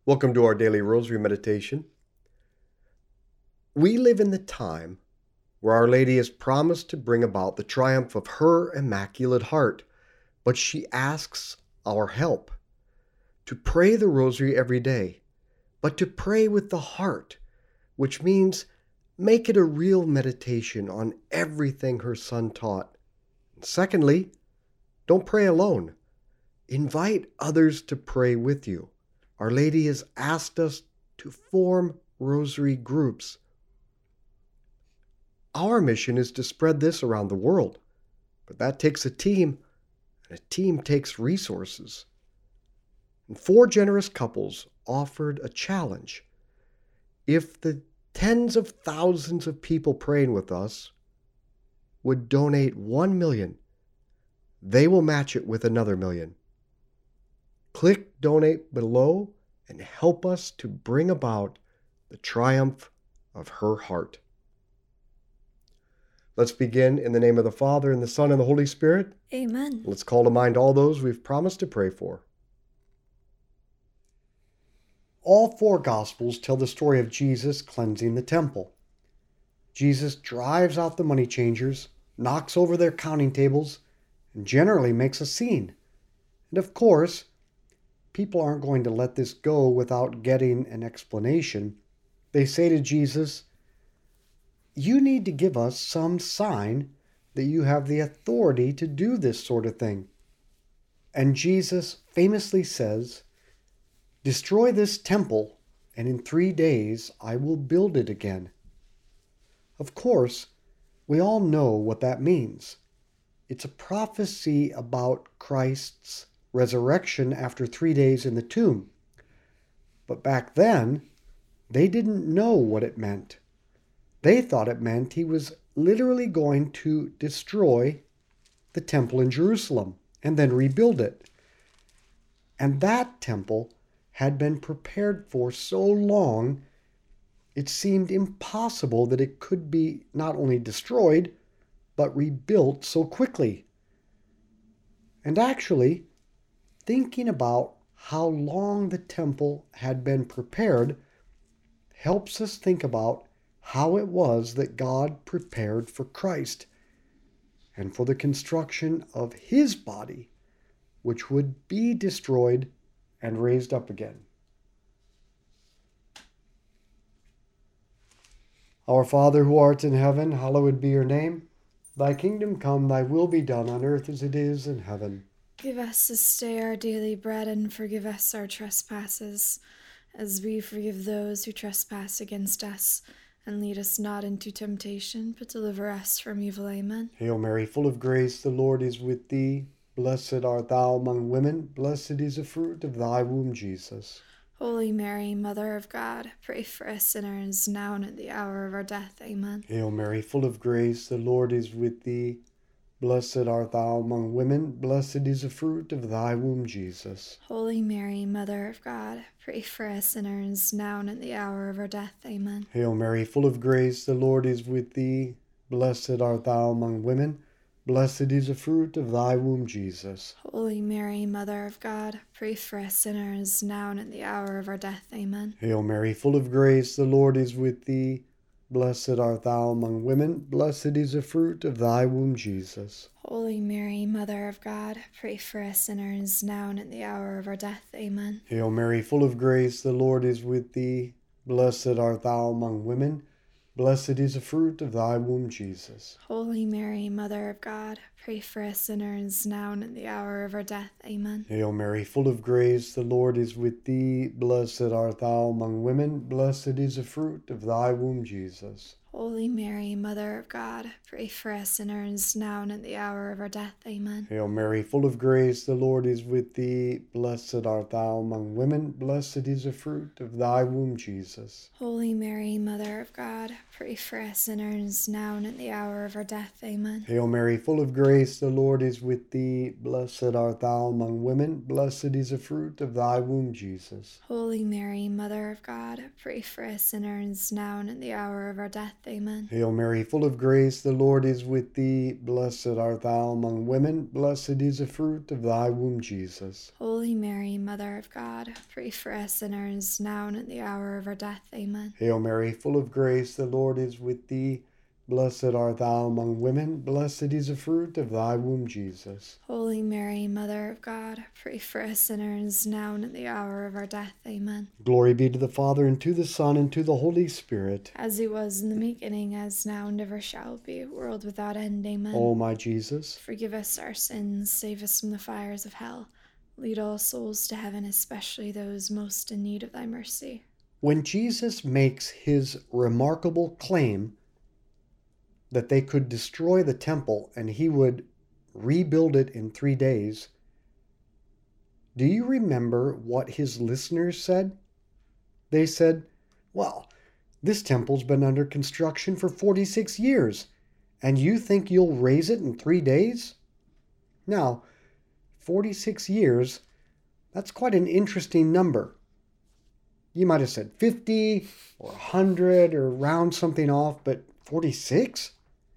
Welcome to our daily rosary meditation. We live in the time where Our Lady has promised to bring about the triumph of her Immaculate Heart, but she asks our help to pray the rosary every day, but to pray with the heart, which means make it a real meditation on everything her Son taught. And secondly, don't pray alone. Invite others to pray with you. Our Lady has asked us to form rosary groups. Our mission is to spread this around the world, but that takes a team, and a team takes resources. And 4 generous couples offered a challenge. If the tens of thousands of people praying with us would donate 1 million, they will match it with another million. Click donate below and help us to bring about the triumph of her heart. Let's begin in the name of the Father, and the Son, and the Holy Spirit. Amen. Let's call to mind all those we've promised to pray for. All 4 Gospels tell the story of Jesus cleansing the temple. Jesus drives out the money changers, knocks over their counting tables, and generally makes a scene. And of course, people aren't going to let this go without getting an explanation. They say to Jesus, "You need to give us some sign that you have the authority to do this sort of thing." And Jesus famously says, "Destroy this temple, and in 3 days I will build it again." Of course, we all know what that means. It's a prophecy about Christ's resurrection after 3 days in the tomb. But back then, they didn't know what it meant. They thought it meant he was literally going to destroy the temple in Jerusalem and then rebuild it. And that temple had been prepared for so long, it seemed impossible that it could be not only destroyed, but rebuilt so quickly. And actually, thinking about how long the temple had been prepared helps us think about how it was that God prepared for Christ and for the construction of his body, which would be destroyed and raised up again. Our Father who art in heaven, hallowed be your name. Thy kingdom come, thy will be done on earth as it is in heaven. Give us this day our daily bread, and forgive us our trespasses, as we forgive those who trespass against us. And lead us not into temptation, but deliver us from evil. Amen. Hail Mary, full of grace, the Lord is with thee. Blessed art thou among women, blessed is the fruit of thy womb, Jesus. Holy Mary, Mother of God, pray for us sinners, now and at the hour of our death. Amen. Hail Mary, full of grace, the Lord is with thee. Blessed art thou among women, blessed is the fruit of thy womb, Jesus. Holy Mary, Mother of God, pray for us sinners, now and at the hour of our death. Amen. Hail Mary, full of grace, the Lord is with thee. Blessed art thou among women, blessed is the fruit of thy womb, Jesus. Holy Mary, Mother of God, pray for us sinners, now and at the hour of our death. Amen. Hail Mary, full of grace, the Lord is with thee. Blessed art thou among women, blessed is the fruit of thy womb, Jesus. Holy Mary, Mother of God, pray for us sinners, now and at the hour of our death. Amen. Hail Mary, full of grace, the Lord is with thee. Blessed art thou among women, blessed is the fruit of thy womb, Jesus. Holy Mary, Mother of God, pray for us sinners, now and at the hour of our death. Amen. Hail Mary, full of grace, the Lord is with thee. Blessed art thou among women, blessed is the fruit of thy womb, Jesus. Holy Mary, Mother of God, pray for us sinners, now and at the hour of our death. Amen. Hail Mary, full of grace, the Lord is with thee. Blessed art thou among women, blessed is the fruit of thy womb, Jesus. Holy Mary, Mother of God, pray for us sinners, now and at the hour of our death. Amen. Hail Mary, full of grace, the Lord is with thee. Blessed art thou among women, blessed is the fruit of thy womb, Jesus. Holy Mary, Mother of God, pray for us sinners, now and at the hour of our death. Amen. Hail Mary, full of grace, the Lord is with thee. Blessed art thou among women. Blessed is the fruit of thy womb, Jesus. Holy Mary, Mother of God, pray for us sinners, now and at the hour of our death. Amen. Hail Mary, full of grace, the Lord is with thee. Blessed art thou among women. Blessed is the fruit of thy womb, Jesus. Holy Mary, Mother of God, pray for us sinners, now and at the hour of our death. Amen. Glory be to the Father, and to the Son, and to the Holy Spirit. As it was in the beginning, as now, and ever shall be, world without end. Amen. O my Jesus, forgive us our sins, save us from the fires of hell. Lead all souls to heaven, especially those most in need of thy mercy. when Jesus makes his remarkable claim that they could destroy the temple and he would rebuild it in 3 days, do you remember what his listeners said? They said, well, this temple's been under construction for 46 years, and you think you'll raise it in 3 days? Now, 46 years, that's quite an interesting number. You might have said 50 or 100 or round something off, but 46?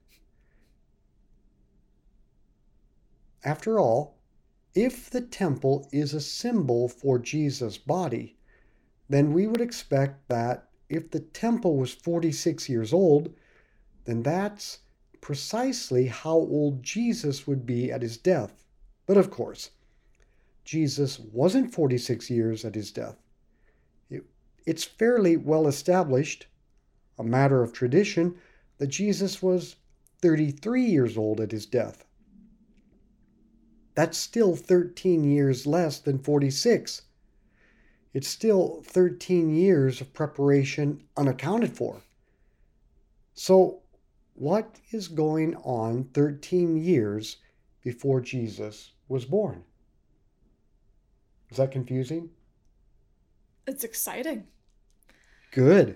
After all, if the temple is a symbol for Jesus' body, then we would expect that if the temple was 46 years old, then that's precisely how old Jesus would be at his death. But of course, Jesus wasn't 46 years at his death. It's fairly well established, a matter of tradition, that Jesus was 33 years old at his death. That's still 13 years less than 46. It's still 13 years of preparation unaccounted for. So, what is going on 13 years before Jesus was born? Is that confusing? It's exciting. Good.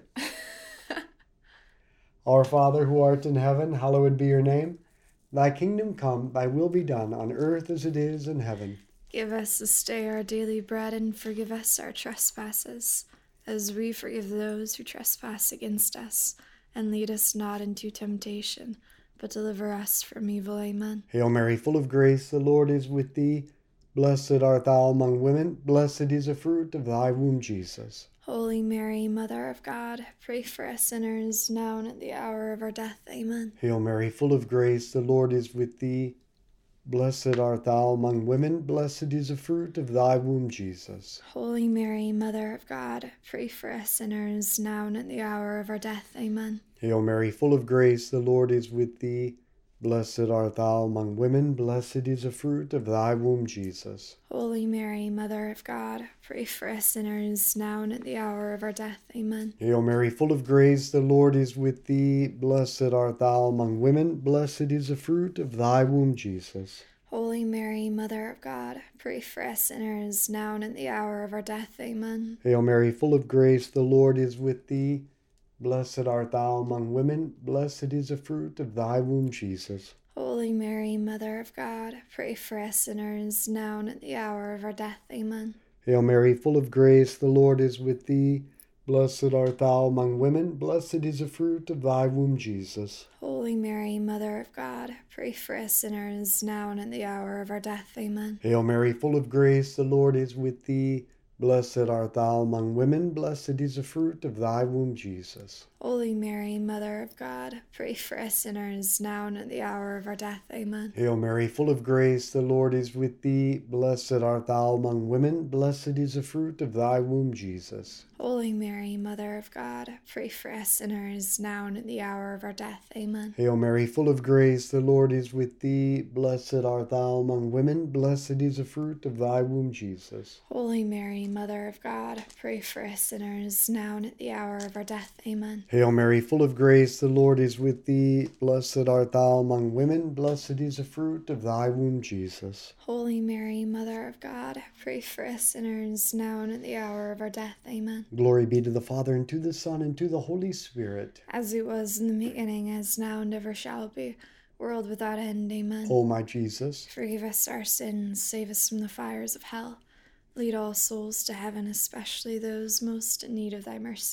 Our Father who art in heaven, hallowed be your name. Thy kingdom come, thy will be done on earth as it is in heaven. Give us this day our daily bread, and forgive us our trespasses, as we forgive those who trespass against us. And lead us not into temptation, but deliver us from evil. Amen. Hail Mary, full of grace, the Lord is with thee. Blessed art thou among women. Blessed is the fruit of thy womb, Jesus. Holy Mary, Mother of God, pray for us sinners, now and at the hour of our death. Amen. Hail Mary, full of grace, the Lord is with thee. Blessed art thou among women. Blessed is the fruit of thy womb, Jesus. Holy Mary, Mother of God, pray for us sinners, now and at the hour of our death. Amen. Hail Mary, full of grace, the Lord is with thee. Blessed art thou among women. Blessed is the fruit of thy womb, Jesus. Holy Mary, Mother of God, pray for us sinners, now and at the hour of our death. Amen. Hail Mary, full of grace, the Lord is with thee. Blessed art thou among women. Blessed is the fruit of thy womb, Jesus. Holy Mary, Mother of God, pray for us sinners, now and at the hour of our death. Amen. Hail Mary, full of grace, the Lord is with thee. Blessed art thou among women. Blessed is the fruit of thy womb, Jesus. Holy Mary, Mother of God, pray for us sinners, now and at the hour of our death. Amen. Hail Mary, full of grace, the Lord is with thee. Blessed art thou among women. Blessed is the fruit of thy womb, Jesus. Holy Mary, Mother of God, pray for us sinners, now and at the hour of our death. Amen. Hail Mary, full of grace, the Lord is with thee. Blessed art thou among women. Blessed is the fruit of thy womb, Jesus. Holy Mary, Mother of God, pray for us sinners, now and at the hour of our death. Amen. Hail Mary, full of grace, the Lord is with thee. Blessed art thou among women. Blessed is the fruit of thy womb, Jesus. Holy Mary, Mother of God, pray for us sinners, now and at the hour of our death. Amen. Hail Mary, full of grace, the Lord is with thee. Blessed art thou among women. Blessed is the fruit of thy womb, Jesus. Holy Mary, Mother of God, pray for us sinners, now and at the hour of our death. Amen. Hail Mary, full of grace, the Lord is with thee. Blessed art thou among women. Blessed is the fruit of thy womb, Jesus. Holy Mary, Mother of God, pray for us sinners, now and at the hour of our death. Amen. Glory be to the Father, and to the Son, and to the Holy Spirit. As it was in the beginning, as now, and ever shall be, world without end. Amen. O my Jesus, forgive us our sins, save us from the fires of hell. Lead all souls to heaven, especially those most in need of thy mercy.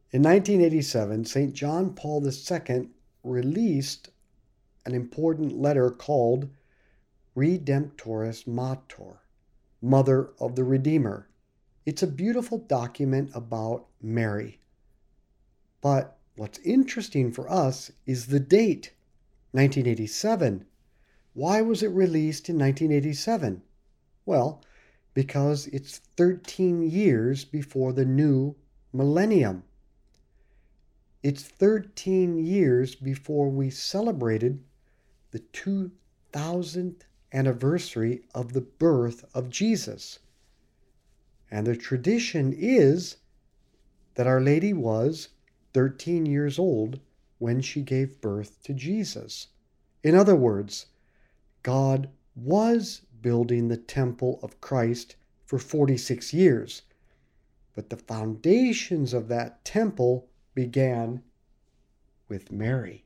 In 1987, St. John Paul II released an important letter called Redemptoris Mater, Mother of the Redeemer. It's a beautiful document about Mary. But what's interesting for us is the date, 1987. Why was it released in 1987? Well, because it's 13 years before the new millennium. It's 13 years before we celebrated the 2000th anniversary of the birth of Jesus. And the tradition is that Our Lady was 13 years old when she gave birth to Jesus. In other words, God was building the temple of Christ for 46 years, but the foundations of that temple began with Mary.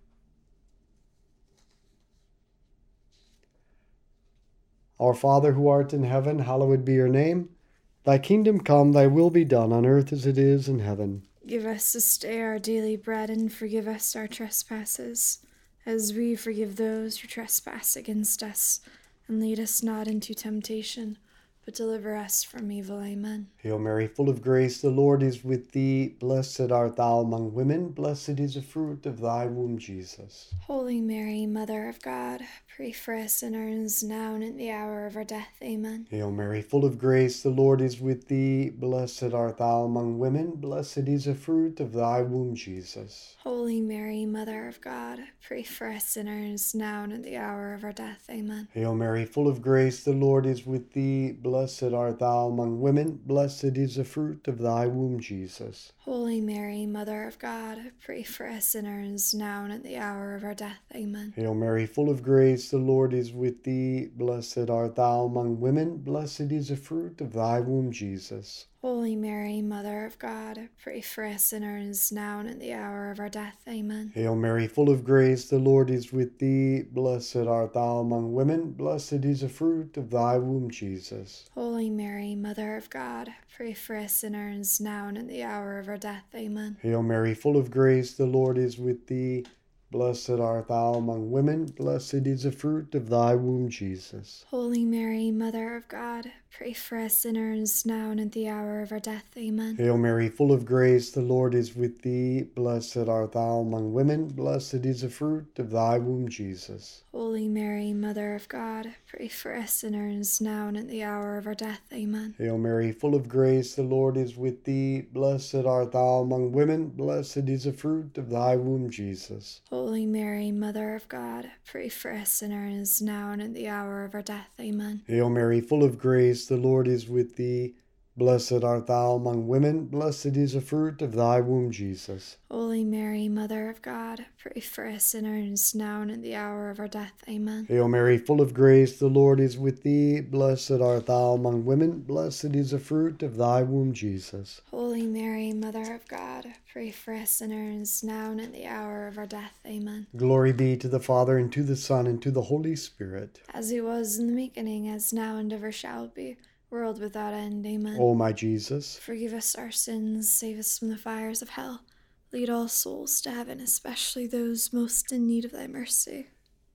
Our Father who art in heaven, hallowed be your name. Thy kingdom come, thy will be done on earth as it is in heaven. Give us this day our daily bread, and forgive us our trespasses, as we forgive those who trespass against us. And lead us not into temptation, but deliver us from evil. Amen. Hail Mary, full of grace, the Lord is with thee. Blessed art thou among women. Blessed is the fruit of thy womb, Jesus. Holy Mary, Mother of God, pray for us sinners, now and at the hour of our death. Amen. Hail Mary, full of grace, the Lord is with thee. Blessed art thou among women. Blessed is the fruit of thy womb, Jesus. Holy Mary, Mother of God, pray for us sinners, now and at the hour of our death. Amen. Hail Mary, full of grace, the Lord is with thee. Blessed art thou among women. Blessed is the fruit of thy womb, Jesus. Holy Mary, Mother of God, pray for us sinners, now and at the hour of our death. Amen. Hail Mary, full of grace, the Lord is with thee. Blessed art thou among women. Blessed is the fruit of thy womb, Jesus. Holy Mary, Mother of God, pray for us sinners, now and at the hour of our death. Amen. Hail Mary, full of grace, the Lord is with thee. Blessed art thou among women. Blessed is the fruit of thy womb, Jesus. Holy Mary, Mother of God, pray for us sinners, now and at the hour of our death. Amen. Hail Mary, full of grace, the Lord is with thee. Blessed art thou among women. Blessed is the fruit of thy womb, Jesus. Holy Mary, Mother of God, pray for us sinners, now and at the hour of our death. Amen. Hail Mary, full of grace, the Lord is with thee. Blessed art thou among women. Blessed is the fruit of thy womb, Jesus. Holy Mary, Mother of God, pray for us sinners, now and at the hour of our death. Amen. Hail Mary, full of grace, the Lord is with thee. Blessed art thou among women. Blessed is the fruit of thy womb, Jesus. Holy Mary, Mother of God, pray for us sinners, now and at the hour of our death. Amen. Hail Mary, full of grace, the Lord is with thee. Blessed art thou among women. Blessed is the fruit of thy womb, Jesus. Holy Mary, Mother of God, pray for us sinners, now and at the hour of our death. Amen. Hail Mary, full of grace, the Lord is with thee. Blessed art thou among women. Blessed is the fruit of thy womb, Jesus. Holy Mary, Mother of God, pray for us sinners, now and at the hour of our death. Amen. Glory be to the Father, and to the Son, and to the Holy Spirit. As it was in the beginning, as now and ever shall be, world without end. Amen. O my Jesus, forgive us our sins, save us from the fires of hell. Lead all souls to heaven, especially those most in need of thy mercy.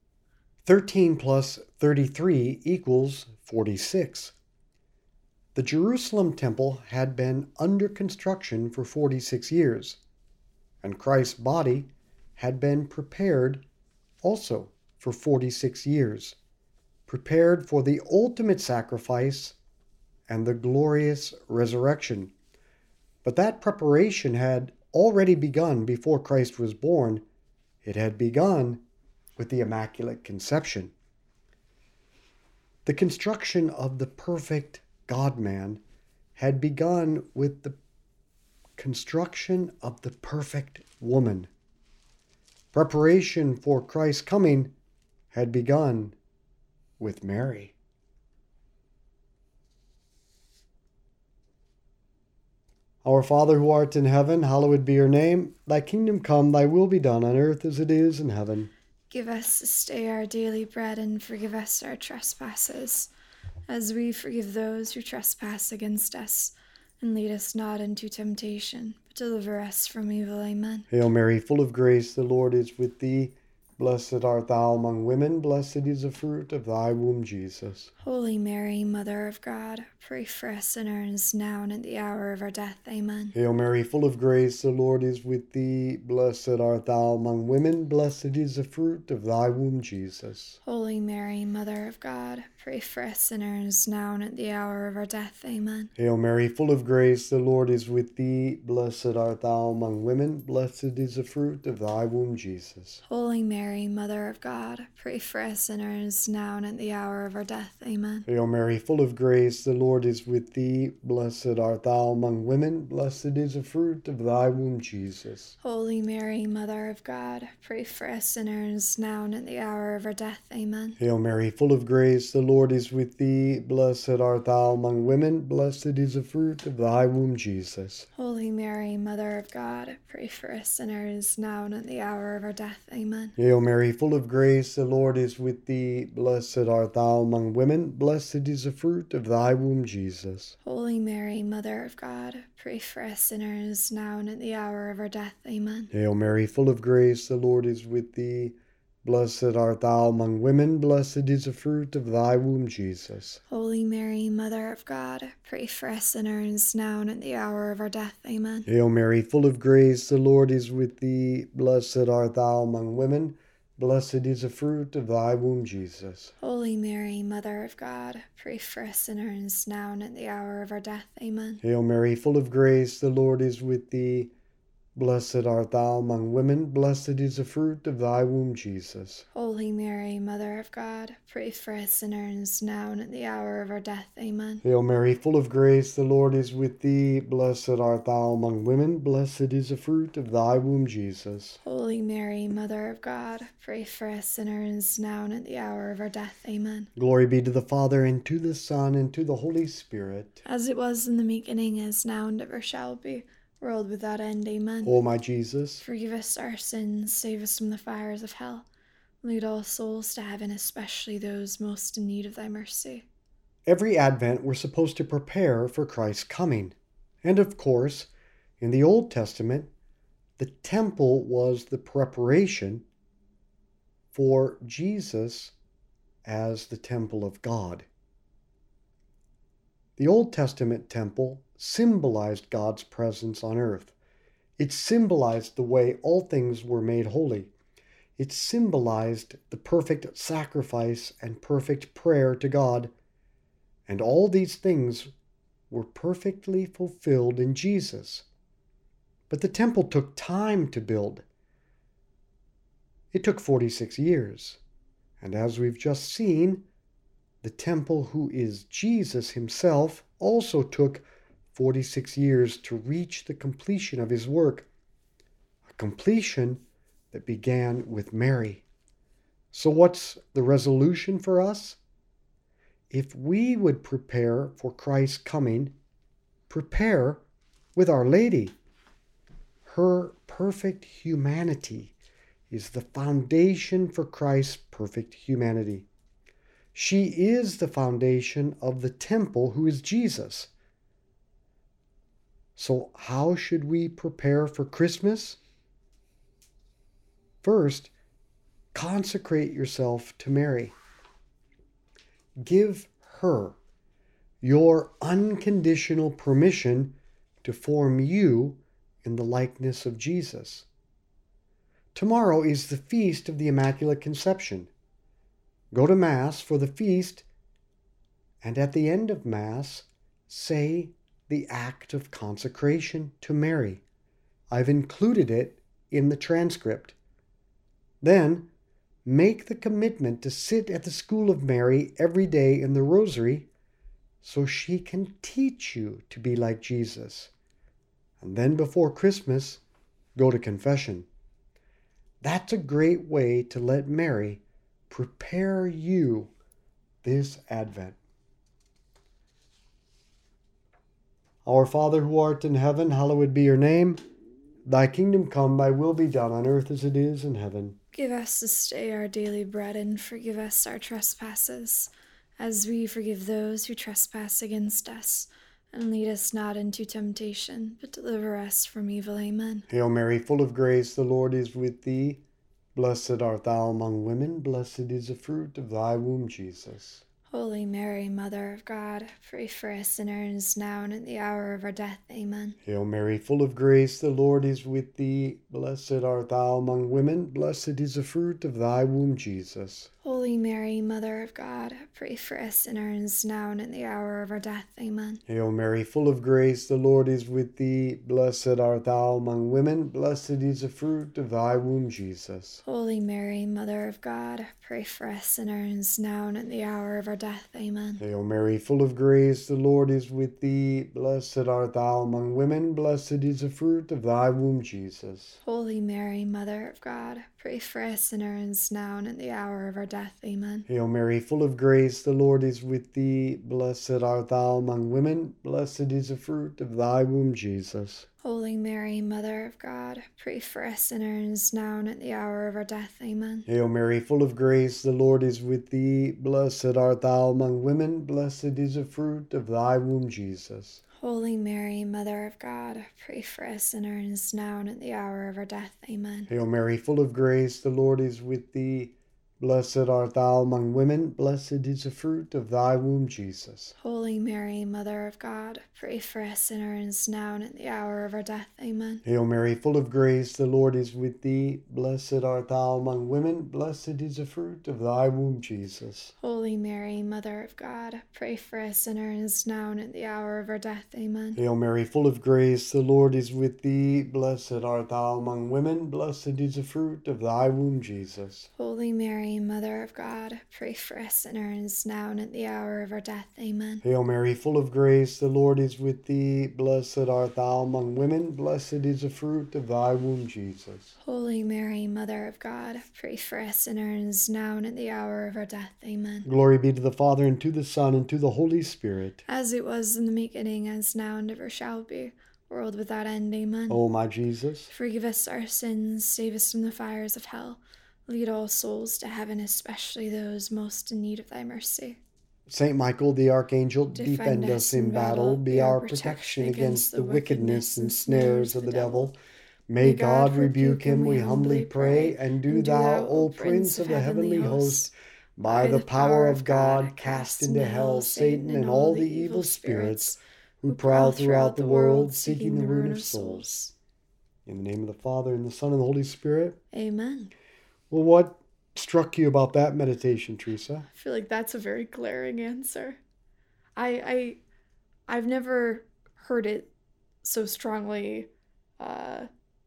13 plus 33 equals 46. The Jerusalem temple had been under construction for 46 years, and Christ's body had been prepared also for 46 years, prepared for the ultimate sacrifice and the glorious resurrection. But that preparation had already begun before Christ was born. It had begun with the Immaculate Conception. The construction of the perfect God-man had begun with the construction of the perfect woman. Preparation for Christ's coming had begun with Mary. Our Father who art in heaven, hallowed be your name. Thy kingdom come, thy will be done on earth as it is in heaven. Give us this day our daily bread, and forgive us our trespasses, as we forgive those who trespass against us. And lead us not into temptation, but deliver us from evil. Amen. Hail Mary, full of grace, the Lord is with thee. Blessed art thou among women, blessed is the fruit of thy womb, Jesus. Holy Mary, Mother of God, pray for us sinners, now and at the hour of our death. Amen. Hail Mary, full of grace, the Lord is with thee. Blessed art thou among women, blessed is the fruit of thy womb, Jesus. Holy Mary, Mother of God, pray for us sinners, now and at the hour of our death. Amen. Hail Mary, full of grace, the Lord is with thee. Blessed art thou among women, blessed is the fruit of thy womb, Jesus. Holy Mary, Mother of God, pray for us sinners, now and at the hour of our death. Amen. Hail Mary, full of grace, the Lord is with thee. Blessed art thou among women, blessed is the fruit of thy womb, Jesus. Holy Mary, Mother of God, pray for us sinners, now and at the hour of our death. Amen. Hail Mary, full of grace, the Lord is with thee. Blessed art thou among women, blessed is the fruit of thy womb, Jesus. Holy Mary, Mother of God, pray for us sinners, now and at the hour of our death. Amen. Hail Mary, full of grace, the Lord is with thee. Blessed art thou among women, blessed is the fruit of thy womb, Jesus. Holy Mary, Mother of God, pray for us sinners, now and at the hour of our death. Amen. Hail Mary, full of grace, the Lord is with thee. Blessed art thou among women, blessed is the fruit of thy womb, Jesus. Holy Mary, Mother of God, pray for us sinners, now and at the hour of our death. Amen. Hail Mary, full of grace, the Lord is with thee. Blessed art thou among women, blessed is the fruit of thy womb, Jesus. Holy Mary, Mother of God, pray for us sinners, now and at the hour of our death. Amen. Hail Mary, full of grace, the Lord is with thee. Blessed art thou among women, blessed is the fruit of thy womb, Jesus. Holy Mary, Mother of God, pray for us sinners, now and at the hour of our death. Amen. Hail Mary, full of grace, the Lord is with thee. Blessed art thou among women, blessed is the fruit of thy womb, Jesus. Holy Mary, Mother of God, pray for us sinners, now and at the hour of our death. Amen. Glory be to the Father, and to the Son, and to the Holy Spirit. As it was in the beginning, is now, and ever shall be, world without end. Amen. O my Jesus, Forgive us our sins, save us from the fires of hell. Lead all souls to heaven, especially those most in need of thy mercy. every Advent we're supposed to prepare for Christ's coming. And of course, in the Old Testament, the temple was the preparation for Jesus as the temple of God. The Old Testament temple symbolized God's presence on earth. It symbolized the way all things were made holy. It symbolized the perfect sacrifice and perfect prayer to God. And all these things were perfectly fulfilled in Jesus. But the temple took time to build. It took 46 years. And as we've just seen, the temple, who is Jesus himself, also took 46 years to reach the completion of his work, a completion that began with Mary. So what's the resolution for us? If we would prepare for Christ's coming, prepare with Our Lady. Her perfect humanity is the foundation for Christ's perfect humanity. She is the foundation of the temple, who is Jesus. So how should we prepare for Christmas? First, consecrate yourself to Mary. Give her your unconditional permission to form you in the likeness of Jesus. Tomorrow is the feast of the Immaculate Conception. Go to Mass for the feast, and at the end of Mass, say the act of consecration to Mary. I've included it in the transcript. Then, make the commitment to sit at the school of Mary every day in the Rosary so she can teach you to be like Jesus. And then before Christmas, go to confession. That's a great way to let Mary prepare you this Advent. Our Father who art in heaven, hallowed be your name. Thy kingdom come, thy will be done on earth as it is in heaven. Give us this day our daily bread, and forgive us our trespasses, as we forgive those who trespass against us. and lead us not into temptation, but deliver us from evil. Amen. Hail Mary, full of grace, the Lord is with thee. Blessed art thou among women, blessed is the fruit of thy womb, Jesus. Holy Mary, Mother of God, pray for us sinners now and at the hour of our death. Amen. Hail Mary, full of grace, the Lord is with thee. Blessed art thou among women, blessed is the fruit of thy womb, Jesus. Holy Mary, Mother of God, pray for us sinners now and at the hour of our death. Amen. Hail Mary, full of grace, the Lord is with thee. Blessed art thou among women, blessed is the fruit of thy womb, Jesus. Holy Mary, Mother of God, pray for us sinners now and at the hour of our death. Amen. Hail Mary, full of grace, the Lord is with thee. Blessed art thou among women, blessed is the fruit of thy womb, Jesus. Holy Mary, Mother of God, pray for us sinners now and at the hour of our death. Amen. Hail Mary, full of grace, the Lord is with thee. Blessed art thou among women, blessed is the fruit of thy womb, Jesus. Holy Mary, Mother of God, pray for us sinners now and at the hour of our death. Amen. Hail Mary, full of grace, the Lord is with thee. Blessed art thou among women, blessed is the fruit of thy womb, Jesus. Holy Mary, Mother of God, pray for us sinners now and at the hour of our death. Amen. Hail Mary, full of grace, the Lord is with thee. Blessed art thou among women, blessed is the fruit of thy womb, Jesus. Holy Mary, Mother of God, pray for us sinners now and at the hour of our death. Amen. Hail Mary, full of grace, the Lord is with thee. Blessed art thou among women, blessed is the fruit of thy womb, Jesus. Holy Mary, Mother of God, pray for us sinners now and at the hour of our death. Amen. Hail Mary, full of grace, the Lord is with thee. Blessed art thou among women, blessed is the fruit of thy womb, Jesus. Holy Mary, Mother of God, pray for us sinners now and at the hour of our death. Amen. Hail Mary, full of grace, the Lord is with thee. Blessed art thou among women, blessed is the fruit of thy womb, Jesus. Holy Mary, Mother of God, pray for us sinners now and at the hour of our death. Amen. Glory be to the Father, and to the Son, and to the Holy Spirit. As it was in the beginning, as now, and ever shall be, world without end. Amen. O my Jesus, forgive us our sins, save us from the fires of hell. Lead all souls to heaven, especially those most in need of thy mercy. Saint Michael the Archangel, defend us in battle, be our protection against the wickedness and snares of the devil. May God rebuke him, we humbly pray, and do thou, O Prince of the heavenly host, by the power of God, cast into hell Satan and all the evil spirits who prowl throughout the world, seeking the ruin of souls. In the name of the Father, and the Son, and the Holy Spirit. Amen. Well, what struck you about that meditation, Teresa? I feel like that's a very glaring answer. I've never heard it so strongly. I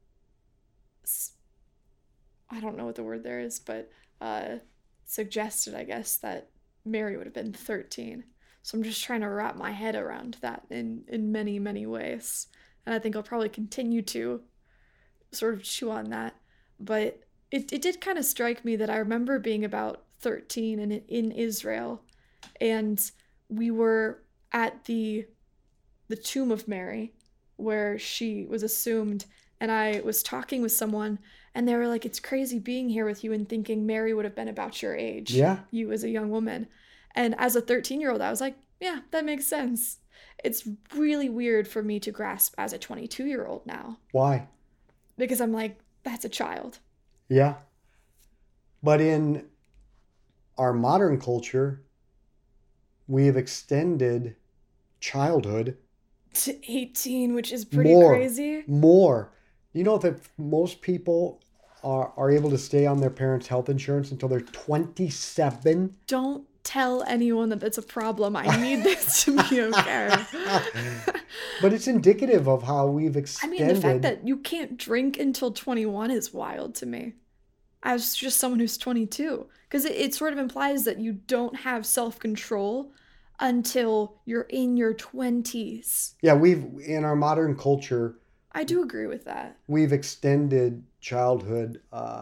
don't know what the word there is, but suggested, I guess, that Mary would have been 13. So I'm just trying to wrap my head around that in many, many ways. And I think I'll probably continue to sort of chew on that. But it did kind of strike me that I remember being about 13 and in Israel, and we were at the tomb of Mary, where she was assumed, and I was talking with someone, and they were like, it's crazy being here with you and thinking Mary would have been about your age. Yeah. You as a young woman. And as a 13-year-old, I was like, yeah, that makes sense. It's really weird for me to grasp as a 22-year-old now. Why? Because I'm like, that's a child. Yeah. But in our modern culture, we have extended childhood to 18, which is pretty crazy. More. You know that most people are able to stay on their parents' health insurance until they're 27. Don't tell anyone that that's a problem. I need this to be okay. But it's indicative of how we've extended. I mean, the fact that you can't drink until 21 is wild to me. As just someone who's 22. Because it sort of implies that you don't have self-control until you're in your 20s. Yeah, in our modern culture, I do agree with that. We've extended childhood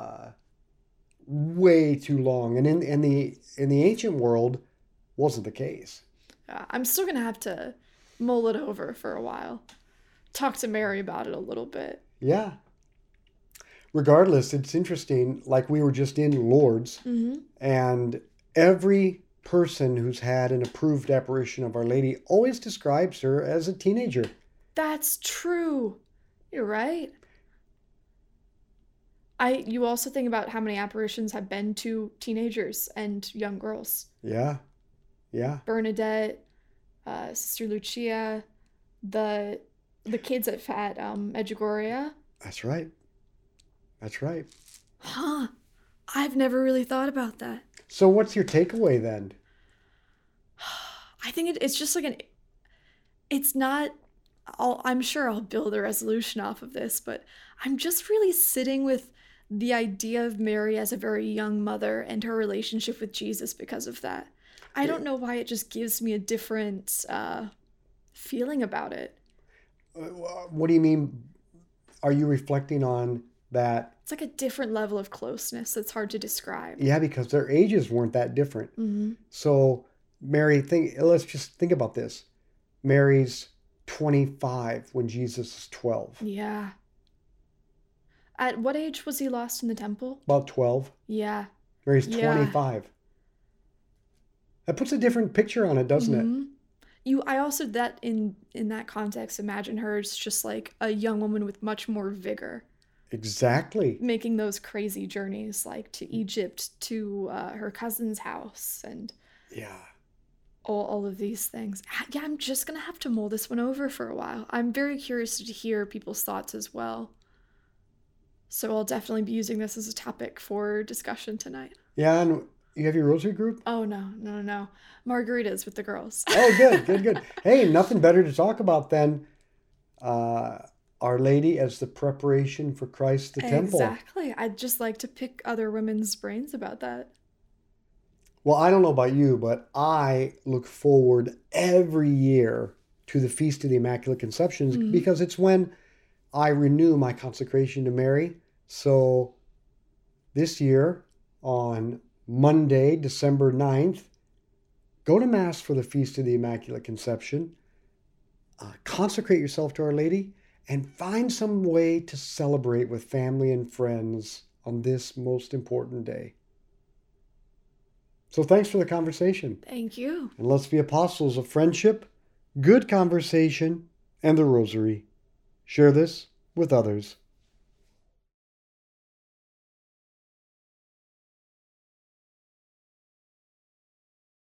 way too long, and in the ancient world, wasn't the case. I'm still gonna have to mull it over for a while. Talk to Mary about it a little bit. Yeah. Regardless, it's interesting. Like we were just in Lourdes, mm-hmm. and every person who's had an approved apparition of Our Lady always describes her as a teenager. That's true. You're right. You also think about how many apparitions have been to teenagers and young girls. Yeah. Bernadette, Sister Lucia, the kids at Medjugorje. That's right. Huh. I've never really thought about that. So what's your takeaway then? I think it's just like it's not, I'm sure I'll build a resolution off of this, but I'm just really sitting with the idea of Mary as a very young mother and her relationship with Jesus because of that. I don't know why it just gives me a different feeling about it. What do you mean? Are you reflecting on that? It's like a different level of closeness that's hard to describe. Yeah, because their ages weren't that different. Mm-hmm. So Mary, let's just think about this. Mary's 25 when Jesus is 12. Yeah. At what age was he lost in the temple? About 12. Yeah. Mary's 25. That puts a different picture on it, doesn't it? I also, that in that context, imagine her as just like a young woman with much more vigor. Exactly. Making those crazy journeys, like to Egypt, to her cousin's house, and all of these things. Yeah, I'm just going to have to mull this one over for a while. I'm very curious to hear people's thoughts as well. So I'll definitely be using this as a topic for discussion tonight. Yeah, and you have your rosary group? Oh, no. Margaritas with the girls. Oh, good. Hey, nothing better to talk about than Our Lady as the preparation for Christ the temple. Exactly. I'd just like to pick other women's brains about that. Well, I don't know about you, but I look forward every year to the Feast of the Immaculate Conception because it's when I renew my consecration to Mary. So this year, on Monday, December 9th, go to Mass for the Feast of the Immaculate Conception. Consecrate yourself to Our Lady and find some way to celebrate with family and friends on this most important day. So thanks for the conversation. Thank you. And let's be apostles of friendship, good conversation, and the rosary. Share this with others.